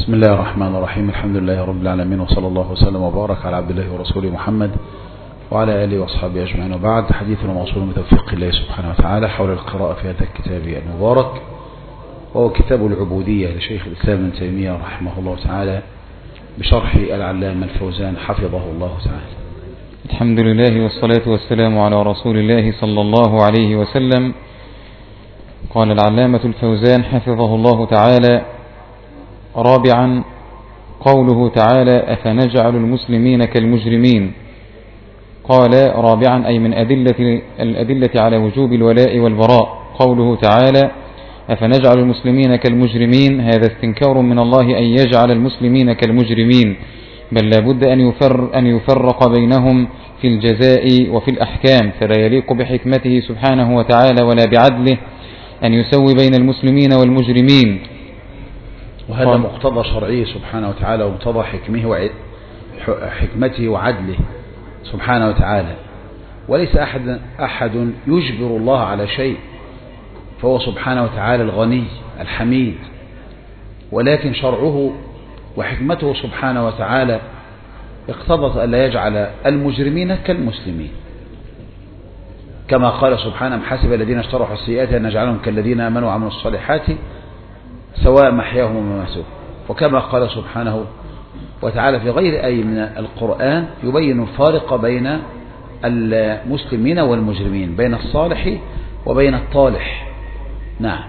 بسم الله الرحمن الرحيم. الحمد لله رب العالمين، وصلى الله وسلم وبارك على عبد الله ورسوله محمد وعلى آله وأصحابه أجمعين، وبعد. حديثنا موصول بتوفيق الله سبحانه وتعالى حول القراءة في هذا الكتاب المبارك، وهو كتاب العبودية لشيخ الإسلام ابن تيمية رحمه الله تعالى بشرح العلامة الفوزان حفظه الله تعالى. الحمد لله والصلاة والسلام على رسول الله صلى الله عليه وسلم. قال العلامة الفوزان حفظه الله تعالى: رابعا، قوله تعالى: أفنجعل المسلمين كالمجرمين. قال رابعا أي من الأدلة على وجوب الولاء والبراء. قوله تعالى: أفنجعل المسلمين كالمجرمين، هذا استنكار من الله أن يجعل المسلمين كالمجرمين، بل لا بد أن يفرق بينهم في الجزاء وفي الأحكام، فلا يليق بحكمته سبحانه وتعالى ولا بعدله أن يسوي بين المسلمين والمجرمين. وهذا مقتضى شرعه سبحانه وتعالى، ومقتضى حكمته وعدله سبحانه وتعالى، وليس أحد يجبر الله على شيء، فهو سبحانه وتعالى الغني الحميد، ولكن شرعه وحكمته سبحانه وتعالى اقتضت أن لا يجعل المجرمين كالمسلمين، كما قال سبحانه: حسب الذين اشتروا السيئات أن نجعلهم كالذين آمنوا وعملوا الصالحات سواء محياهم ومماتهم. وكما قال سبحانه وتعالى في غير أي من القرآن يبين الفارق بين المسلمين والمجرمين، بين الصالح وبين الطالح. نعم.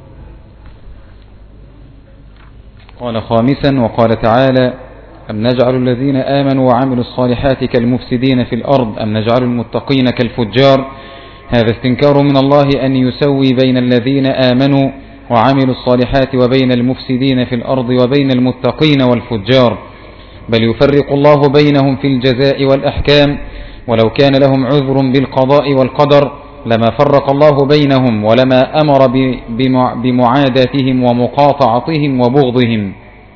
قال خامسا: وقال تعالى: أم نجعل الذين آمنوا وعملوا الصالحات كالمفسدين في الأرض أم نجعل المتقين كالفجار، هذا استنكار من الله أن يسوي بين الذين آمنوا وعملوا الصالحات وبين المفسدين في الأرض وبين المتقين والفجار، بل يفرق الله بينهم في الجزاء والأحكام، ولو كان لهم عذر بالقضاء والقدر لما فرق الله بينهم ولما أمر بمعاداتهم ومقاطعتهم وبغضهم.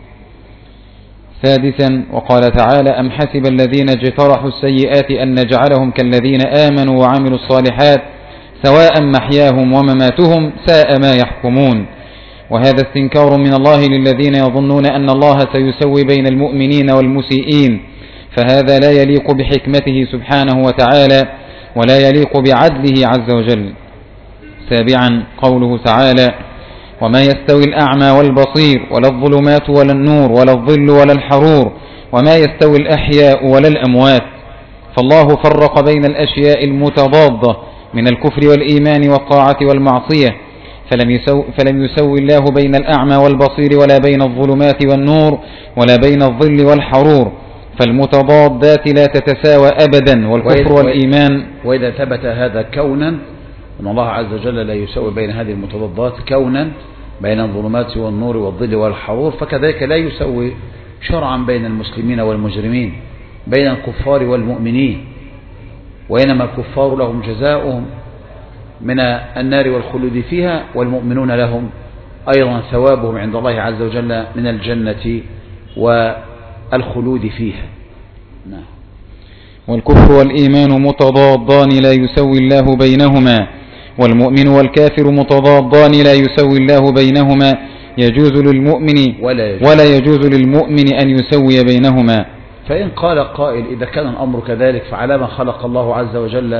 سادسا: وقال تعالى: أم حسب الذين اجترحوا السيئات أن نجعلهم كالذين آمنوا وعملوا الصالحات سواء محياهم ومماتهم ساء ما يحكمون. وهذا استنكار من الله للذين يظنون أن الله سيسوي بين المؤمنين والمسيئين، فهذا لا يليق بحكمته سبحانه وتعالى ولا يليق بعدله عز وجل. سابعا، قوله تعالى: وما يستوي الأعمى والبصير ولا الظلمات ولا النور ولا الظل ولا الحرور وما يستوي الأحياء ولا الأموات. فالله فرق بين الأشياء المتضادة من الكفر والإيمان والطاعة والمعصية، فلم يسوي الله بين الأعمى والبصير ولا بين الظلمات والنور ولا بين الظل والحرور، فالمتضادات لا تتساوى أبدا، والكفر والإيمان. وإذا ثبت هذا كونا أن الله عز وجل لا يسوي بين هذه المتضادات كونا بين الظلمات والنور والظل والحرور، فكذلك لا يسوي شرعا بين المسلمين والمجرمين، بين الكفار والمؤمنين، وإنما الكفار لهم جزاؤهم من النار والخلود فيها، والمؤمنون لهم أيضا ثوابهم عند الله عز وجل من الجنة والخلود فيها. نعم. والكفر والإيمان متضادان لا يسوي الله بينهما، والمؤمن والكافر متضادان لا يسوي الله بينهما، يجوز للمؤمن ولا يجوز للمؤمن أن يسوي بينهما. فإن قال قائل: إذا كان الأمر كذلك فعلامة خلق الله عز وجل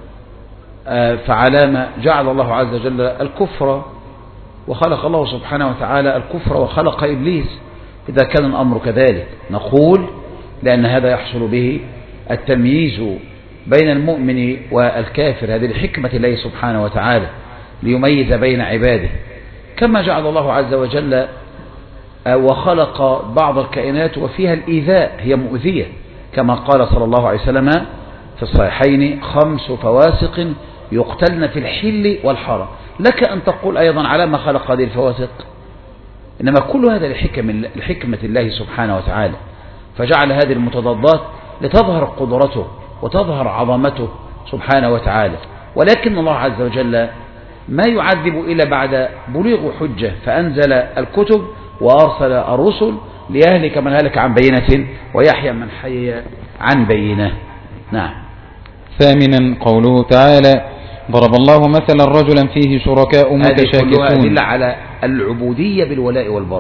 فعلامة جعل الله عز وجل الكفر، وخلق الله سبحانه وتعالى الكفر وخلق إبليس؟ إذا كان الأمر كذلك نقول لأن هذا يحصل به التمييز بين المؤمن والكافر، هذه الحكمة الله سبحانه وتعالى ليميز بين عباده، كما جعل الله عز وجل وخلق بعض الكائنات وفيها الإيذاء، هي مؤذية، كما قال صلى الله عليه وسلم في الصحيحين: 5 فواسق يقتلن في الحل والحرم. لك أن تقول أيضا على ما خلق هذه الفواسق، إنما كل هذا لحكمة الله سبحانه وتعالى، فجعل هذه المتضادات لتظهر قدرته وتظهر عظمته سبحانه وتعالى، ولكن الله عز وجل ما يعذب إلا بعد بلوغ حجة، فأنزل الكتب وأرسل الرسل ليهلك من هلك عن بينة ويحيى من حي عن بينة. نعم. ثامنا، قوله تعالى: ضرب الله مثلا رجلا فيه شركاء متشاكسون. هذه كلها أدلة على العبودية بالولاء والبراء،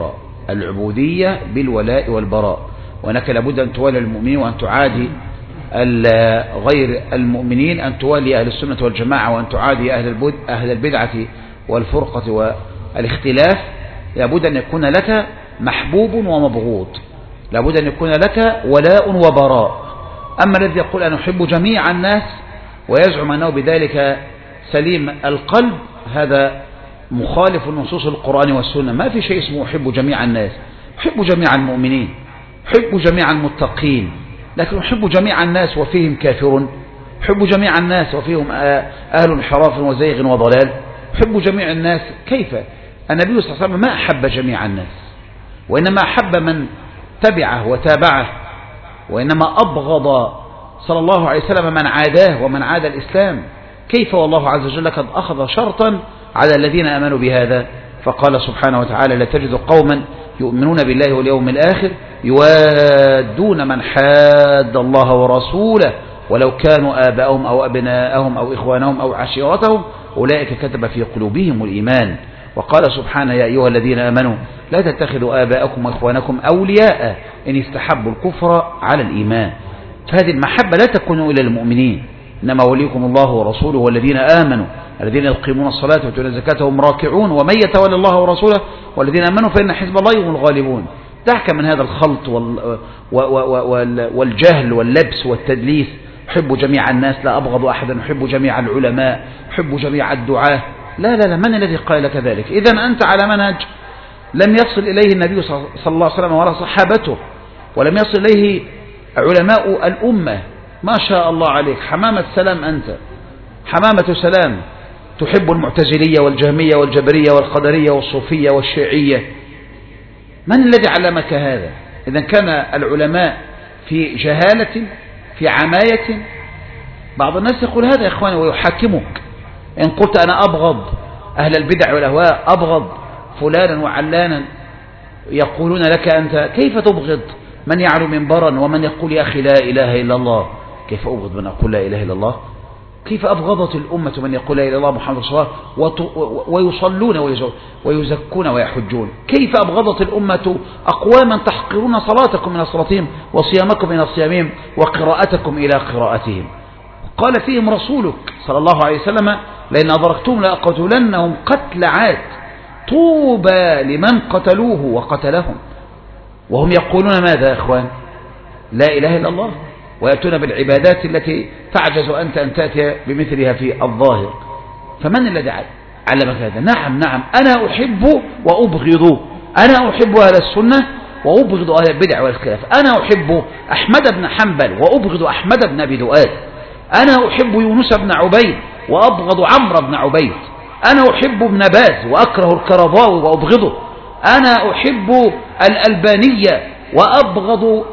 العبودية بالولاء والبراء، وأنك لابد أن توالي المؤمنين وأن تعادي غير المؤمنين، أن توالي أهل السنة والجماعة وأن تعادي أهل البدعة والفرقة والاختلاف. لابد أن يكون لك محبوب ومبغوض، لابد أن يكون لك ولاء وبراء. أما الذي يقول أنا أحب جميع الناس ويزعم أنه بذلك سليم القلب، هذا مخالف نصوص القرآن والسنة. ما في شيء اسمه أحب جميع الناس، أحب جميع المؤمنين، أحب جميع المتقين، لكن أحب جميع الناس وفيهم كافرون، أحب جميع الناس وفيهم أهل انحراف وزيغ وضلال، أحب جميع الناس. كيف؟ النبي صلى الله عليه وسلم ما أحب جميع الناس، وإنما أحب من تبعه وتابعه، وإنما أبغض صلى الله عليه وسلم من عاداه ومن عاد الإسلام. كيف والله عز وجل قد أخذ شرطا على الذين آمنوا بهذا، فقال سبحانه وتعالى لا تجد قوما يؤمنون بالله واليوم الآخر يوادون من حاد الله ورسوله ولو كانوا آباءهم أو أبناءهم أو إخوانهم أو عشيرتهم أولئك كتب في قلوبهم الإيمان. وقال سبحانه يا أيها الذين آمنوا لا تتخذوا آباءكم وإخوانكم أولياء إن استحبوا الكفر على الإيمان. فهذه المحبة لا تكون إلى المؤمنين، إنما وليكم الله ورسوله والذين آمنوا الذين يقيمون الصلاة ويؤتون الزكاة وهم راكعون ومن يتولى الله ورسوله والذين آمنوا فإن حزب الله هم الغالبون. دعك من هذا الخلط والجهل واللبس والتدليس. أحب جميع الناس لا أبغض أحدا، أحب جميع العلماء، أحب جميع الدعاة. لا لا لا، من الذي قال لك ذلك؟ إذن أنت على منهج لم يصل إليه النبي صلى الله عليه وسلم ولا صحابته، ولم يصل إليه علماء الأمة. ما شاء الله عليك، حمامة سلام أنت، حمامة سلام، تحب المعتزلية والجهمية والجبرية والقدرية والصوفية والشيعية. من الذي علمك هذا؟ إذا كان العلماء في جهالة في عماية. بعض الناس يقول هذا يا إخواني ويحاكمك إن قلت أنا أبغض أهل البدع والأهواء، أبغض فلانا وعلانا، يقولون لك أنت كيف تبغض من يعلو منبرا ومن يقول يا أخي لا إله إلا الله؟ كيف أبغض من أقول لا إله إلا الله؟ كيف أبغضت الأمة من يقول لا إله إلا الله محمد رسول الله ويصلون ويزكون ويحجون؟ كيف أبغضت الأمة أقواما تحقرون صلاتكم من صلاتهم وصيامكم من صيامهم وقراءتكم إلى قراءتهم؟ قال فيهم رسولك صلى الله عليه وسلم لئن أدركتم لأقتلنهم قتل عاد طوبى لمن قتلوه وقتلهم. وهم يقولون ماذا يا إخوان؟ لا إله إلا الله، ويأتون بالعبادات التي تعجز أنت أن تأتي بمثلها في الظاهر. فمن الذي علمك هذا؟ نعم نعم، أنا أحب وأبغض، أنا أحب أهل السنة وأبغض أهل البدع والخلاف. أنا أحب أحمد بن حنبل وأبغض أحمد بن أبي دؤاد. أنا أحب يونس بن عبيد وأبغض عمرو بن عبيد. أنا أحب ابن باز وأكره الكرضاوي وأبغضه. أنا أحب الألبانية وأبغض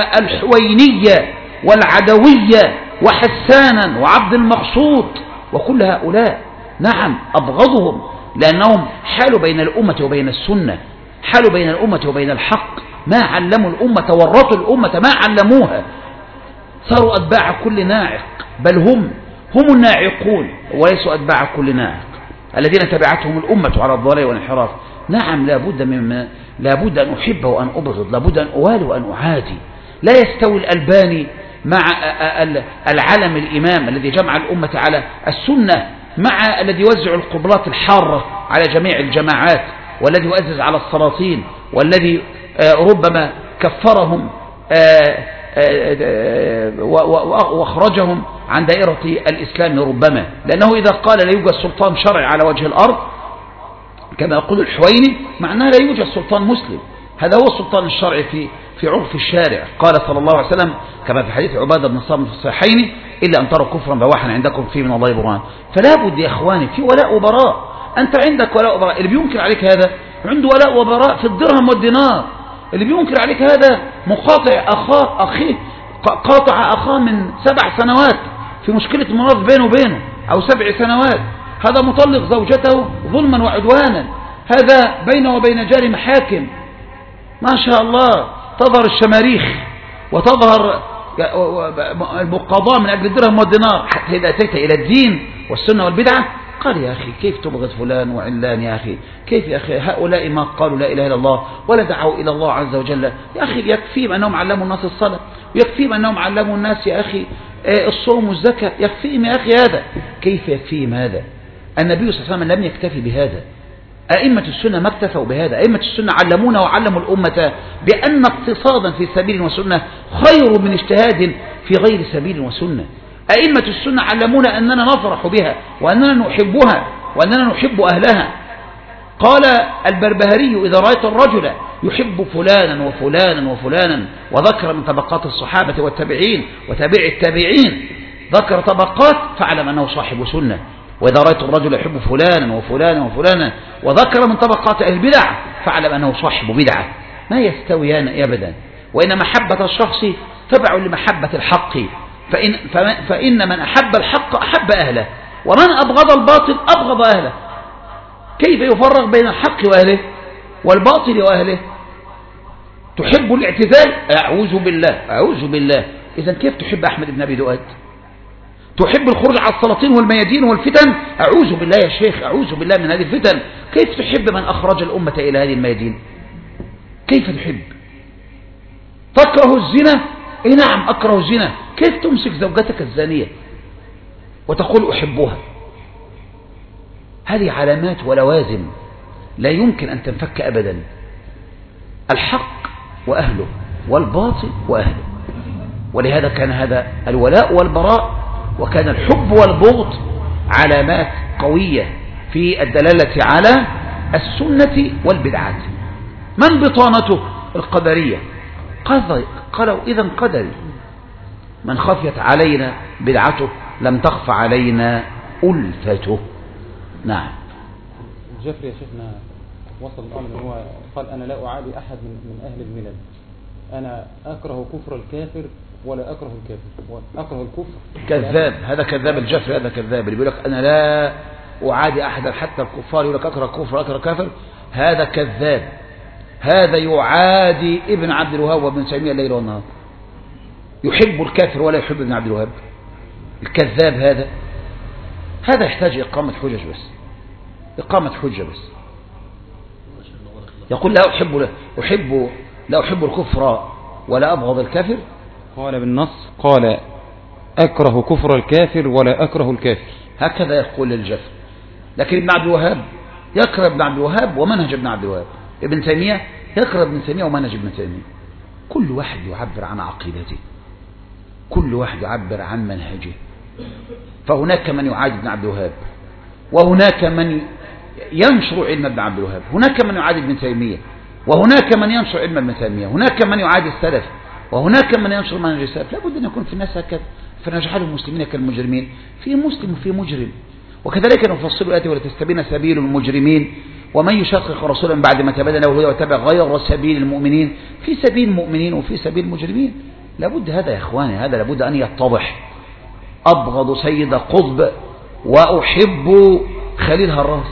الحوينية والعدوية وحسانا وعبد المقصود وكل هؤلاء. نعم أبغضهم، لأنهم حالوا بين الأمة وبين السنة، حالوا بين الأمة وبين الحق. ما علموا الأمة، ورطوا الأمة ما علموها، صاروا أتباع كل ناعق، بل هم الناعقون وليسوا أتباع كل ناعق الذين تبعتهم الأمة على الضلال والانحراف. نعم لابد أن أحب وأن أبغض، لابد أن أوالي وأن أعادي. لا يستوي الألباني مع العلم الإمام الذي جمع الأمة على السنة مع الذي يوزع القبلات الحارة على جميع الجماعات، والذي يؤزز على السلاطين، والذي ربما كفرهم واخرجهم عن دائرة الإسلام ربما، لأنه إذا قال لا يوجد سلطان شرعي على وجه الأرض كما يقول الحويني معناه لا يوجد سلطان مسلم. هذا هو السلطان الشرعي في عرف الشارع. قال صلى الله عليه وسلم كما في حديث عبادة بن الصامت في الصحيحين إلا أن تروا كفرا بواحا عندكم فيه من الله برهان. فلا بد يا إخواني في ولاء وبراء. أنت عندك ولاء وبراء، اللي بينكر عليك هذا عنده ولاء وبراء في الدرهم والدينار. اللي بينكر عليك هذا مقاطع أخيه قاطع أخاه من 7 سنوات في مشكلة مرض بينه وبينه أو 7 سنوات. هذا مطلق زوجته ظلما وعدوانا، هذا بينه وبين جار محاكم. ما شاء الله تظهر الشماريخ وتظهر المقاضاة من أجل الدرهم والدينار. حتى إذا أتيت إلى الدين والسنة والبدعة قال يا أخي كيف تبغض فلان وعلان يا أخي؟ كيف يا أخي هؤلاء ما قالوا لا إله إلا الله ولا دعوا إلى الله عز وجل؟ يا أخي يكفيهم أنهم علموا الناس الصلاة، ويكفيهم أنهم علموا الناس يا أخي الصوم والزكاة، يكفيهم يا أخي هذا. كيف يكفيهم هذا؟ النبي صلى الله عليه وسلم لم يكتفي بهذا، أئمة السنة ما اكتفوا بهذا. أئمة السنة علمونا وعلموا الأمة بأن اقتصادا في سبيل وسنة خير من اجتهاد في غير سبيل وسنة. أئمة السنة علمونا أننا نفرح بها وأننا نحبها وأننا نحب أهلها. قال البربهاري إذا رأيت الرجل يحب فلانا وفلانا وفلانا، وذكر من طبقات الصحابة والتابعين وتابع التابعين، ذكر طبقات، فاعلم أنه صاحب سنة. وإذا رأيت الرجل يحب فلانا وفلانا وفلانا، وذكر من طبقات أهل البدع، فاعلم أنه صاحب بدعة. ما يستويان أبدا، وإن محبة الشخص تبع لمحبة الحق، فإن من أحب الحق أحب أهله، ومن أبغض الباطل أبغض أهله. كيف يفرق بين الحق وأهله والباطل وأهله؟ تحب الاعتزال؟ أعوذ بالله أعوذ بالله. إذن كيف تحب أحمد بن أبي دؤاد؟ تحب الخروج على السلاطين والميادين والفتن؟ أعوذ بالله يا شيخ، أعوذ بالله من هذه الفتن. كيف تحب من أخرج الأمة إلى هذه الميادين؟ كيف تحب؟ تكره الزنا؟ إيه نعم أكره الزنا. كيف تمسك زوجتك الزانية وتقول أحبها؟ هذه علامات ولوازم لا يمكن أن تنفك أبدا. الحق وأهله والباطل وأهله. ولهذا كان هذا الولاء والبراء، وكان الحب والبغض علامات قوية في الدلالة على السنة والبدعات. من بطانته؟ القدرية. قالوا إذن قدري، من خفيت علينا بدعته لم تخف علينا ألفته. نعم. الجفري يا شيخنا وصل الأمر أنه هو قال أنا لا أعادي أحد من أهل الملل، أنا أكره كفر الكافر ولا أكره الكافر، وأكره الكفر. كذاب، هذا كذاب الجفري، هذا كذاب اللي بيقول لك أنا لا أعادي أحدا حتى الكفار، يقول لك أكره كفر أكره كافر، هذا كذاب. هذا يعادي ابن عبد الوهاب وابن تيمية الليل والنهار، يحب الكافر ولا يحب ابن عبد الوهاب. الكذاب هذا يحتاج إقامة حجج بس، إقامة حجة بس. يقول لا أحب الكفر ولا أبغض الكافر. قال بالنص، قال أكره كفر الكافر ولا أكره الكافر، هكذا يقول الجفر. لكن ابن عبد الوهاب يكره ابن عبد الوهاب ومنهج ابن عبد الوهاب، ابن تيمية يكره ابن تيمية ومنهج ابن تيمية. كل واحد يعبر عن عقيدته، كل واحد يعبر عن منهجه. فهناك من يعادي ابن عبد الوهاب، وهناك من ينشر علم ابن عبد الوهاب، هناك من يعادي ابن تيمية، وهناك من ينشر علم ابن تيمية، هناك من يعادي السلف، وهناك من ينشر منهج السلف. لابد أن يكون في الناس هكذا، فنجعل المسلمين كالمجرمين، في مسلم وفي مجرم. وكذلك نفصل الآيات ولتستبين سبيل المجرمين ومن يشقق رسولا بعد ما تبين له الهدى واتبع غير سبيل المؤمنين، في سبيل مؤمنين وفي سبيل مجرمين. لابد هذا يا إخواني، هذا لابد أن يتضح. أبغض سيد قطب وأحب خليل هراس،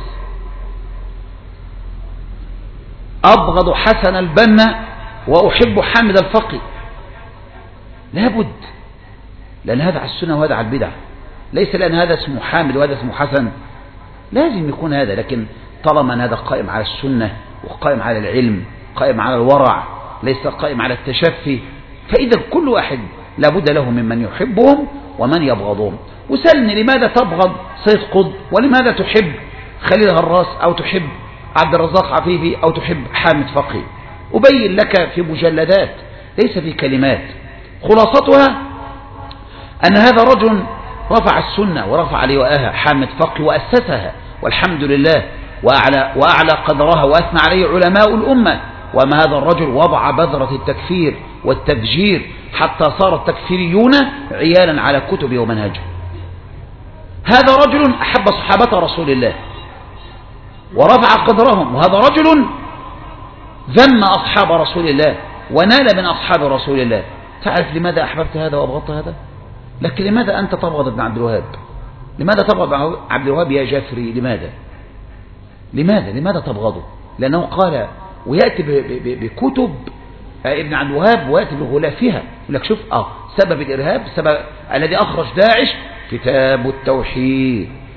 أبغض حسن البنا وأحب حامد الفقي. لابد، لأن هذا على السنة وهذا على البدع، ليس لأن هذا اسمه حامد وهذا اسمه حسن، لازم يكون هذا. لكن طالما أن هذا قائم على السنة وقائم على العلم، قائم على الورع، ليس قائم على التشفي، فإذا كل واحد لابد له ممن يحبهم ومن يبغضهم. وسألني لماذا تبغض سيد قطب ولماذا تحب خليل هراس أو تحب عبد الرزاق عفيفي أو تحب حامد فقي؟ أبين لك في مجلدات ليس في كلمات. خلاصتها أن هذا رجل رفع السنة ورفع لواءها، حامد فقي، وأسسها والحمد لله، وأعلى قدرها وأثنى عليه علماء الأمة. وما هذا الرجل وضع بذرة التكفير والتفجير حتى صار التكفيريون عيالا على كتبه ومنهجه. هذا رجل أحب صحابة رسول الله ورفع قدرهم، وهذا رجل ذم أصحاب رسول الله ونال من أصحاب رسول الله. تعرف لماذا أحببت هذا وأبغضت هذا؟ لكن لماذا أنت تبغض ابن عبد الوهاب؟ لماذا تبغض عبد الوهاب يا جافري؟ لماذا تبغضه؟ لأنه قال ويأتي بكتب ابن عبد الوهاب ويأتي بغلافها، يقول لك شوف سبب الإرهاب، سبب الذي أخرج داعش كتاب التوحيد،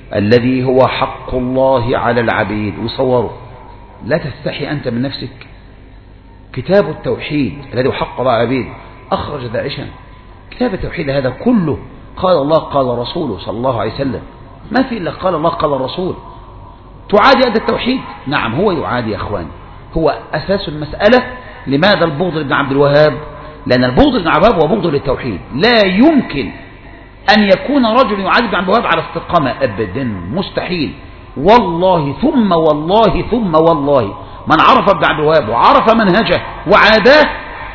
الذي هو حق الله على العبيد. وصوروا، لا تستحي أنت من نفسك. كتاب التوحيد الذي هو حق الله على العبيد أخرج داعشا. كتاب التوحيد هذا كله قال الله قال رسوله صلى الله عليه وسلم، ما في إلا قال الله قال الرسول. تعادي هذا التوحيد؟ نعم هو يعادي يا أخواني، هو أساس المسألة. لماذا البغض لابن عبد الوهاب؟ لأن البغض لابن عبد الوهاب هو بغض للتوحيد. لا يمكن أن يكون رجل يعادي ابن عبد الوهاب على استقامة أبدا، مستحيل. والله ثم والله ثم والله من عرف ابن عبد الوهاب وعرف منهجه وعاداه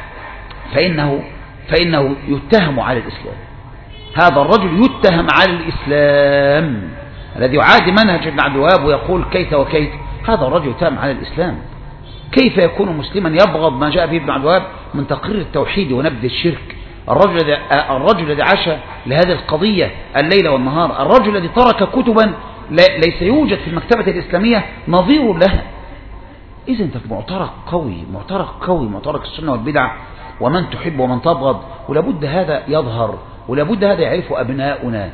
فإنه يتهم على الإسلام. هذا الرجل يتهم على الإسلام الذي يعادي منهج ابن عبد الوهاب ويقول كيف وكيف. هذا الرجل يتهم على الإسلام. كيف يكون مسلما يبغض ما جاء به ابن عبد الوهاب من تقرير التوحيد ونبذ الشرك؟ الرجل الذي عاش لهذه القضية الليل والنهار، الرجل الذي ترك كتبا ليس يوجد في المكتبة الإسلامية نظير لها. إذا أنت معترك قوي، معترك السنة والبدع ومن تحب ومن تبغض. ولابد هذا يظهر، ولابد هذا يعرف أبناؤنا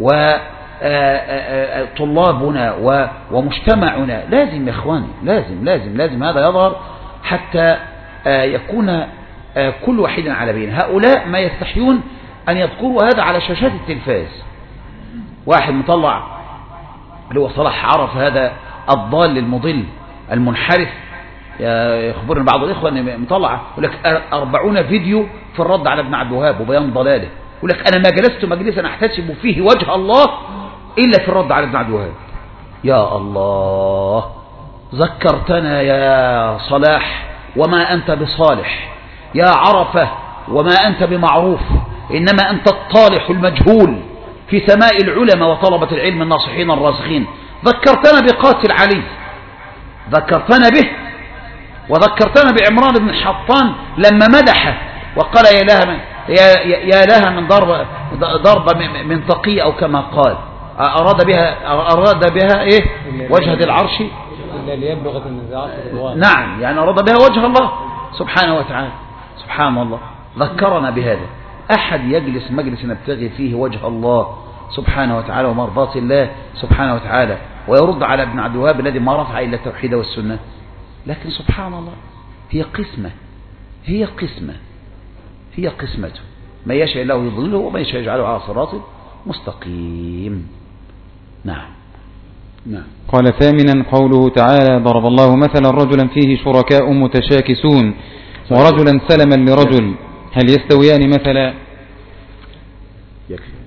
وطلابنا ومجتمعنا. لازم يا إخواني، لازم هذا يظهر حتى يكون كل واحد على بين. هؤلاء ما يستحيون أن يذكروا هذا على شاشات التلفاز. واحد مطلع اللي هو صلاح عرف، هذا الضال المضل المنحرف، يخبرنا بعض الإخوة أن مطلع يقول لك 40 فيديو في الرد على ابن عبد الوهاب وبيان ضلاله. يقول لك أنا ما جلست مجلسا أحتسب فيه وجه الله إلا في الرد على ابن عبد الوهاب. يا الله، ذكرتنا يا صلاح وما أنت بصالح، يا عرفة وما أنت بمعروف، إنما أنت الطالح المجهول في سماء العلماء وطلبة العلم الناصحين الراسخين. ذكرتنا بقاتل علي، ذكرتنا به، وذكرتنا بعمران بن حطان لما مدحه وقال يا لها من ضربة من تقي أو كما قال. أراد بها إيه؟ وجه ذي العرش ليبلغ النزاعات رضوان. نعم، يعني أراد بها وجه الله سبحانه وتعالى. سبحان الله، ذكرنا بهذا. أحد يجلس مجلس نبتغي فيه وجه الله سبحانه وتعالى ومرضاة الله سبحانه وتعالى ويرد على ابن عبد الوهاب الذي ما رفع إلا التوحيد والسنة. لكن سبحان الله، هي قسمته، ما يشاء الله يضله وما يشاء يجعله على صراط مستقيم. نعم. قال ثامنا قوله تعالى: ضرب الله مثلا رجلا فيه شركاء متشاكسون ورجلا سلما لرجل هل يستويان مثلا؟ يكفي.